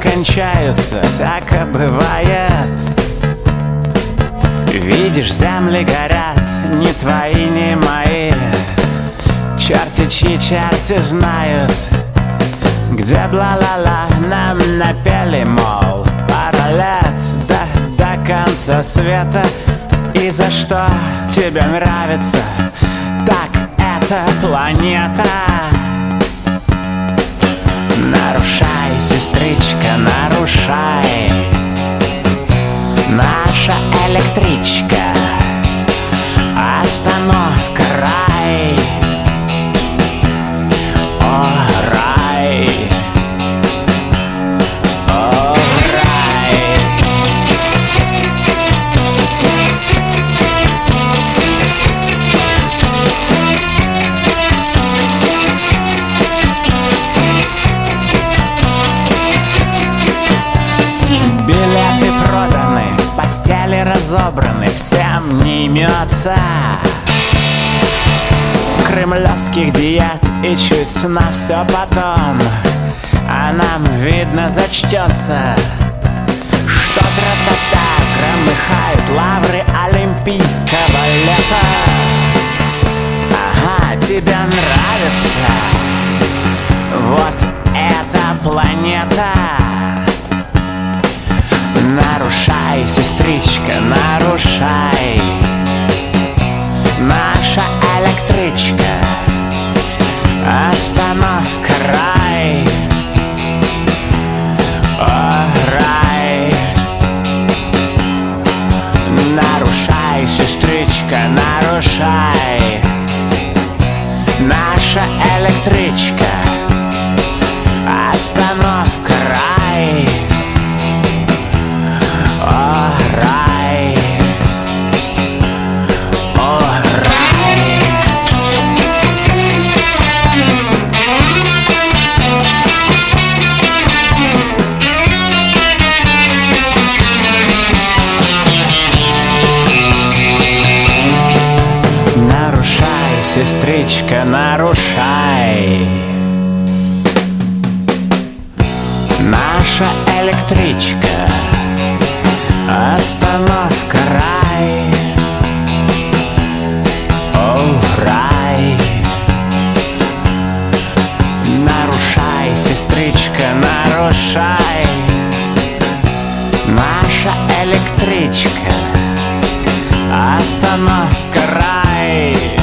кончаются, всяко бывает. Видишь, земли горят, ни твои, ни мои. Черти чьи черти знают, где бла-ла-ла. Нам напели, мол, пара лет до конца света. И за что тебе нравится так эта планета? Нарушай, сестричка, нарушай. Наша электричка, остановка, рай. О, рай. О, рай. Билеты проданы, постели разобраны, всем не имется кремлевских диет и чуть на все потом. А нам, видно, зачтется, что тра-та-та громыхают лавры олимпийского лета. Ага, тебе нравится вот эта планета? Нарушай, сестричка, нарушай. Наша электричка, остановка, рай. О, рай. Нарушай, сестричка, нарушай. Наша электричка, остановка, рай. О, рай. О, рай. Нарушай, сестричка, нарушай. Наша электричка, остановка, рай. О, рай. Нарушай, сестричка, нарушай. Наша электричка, остановка, рай.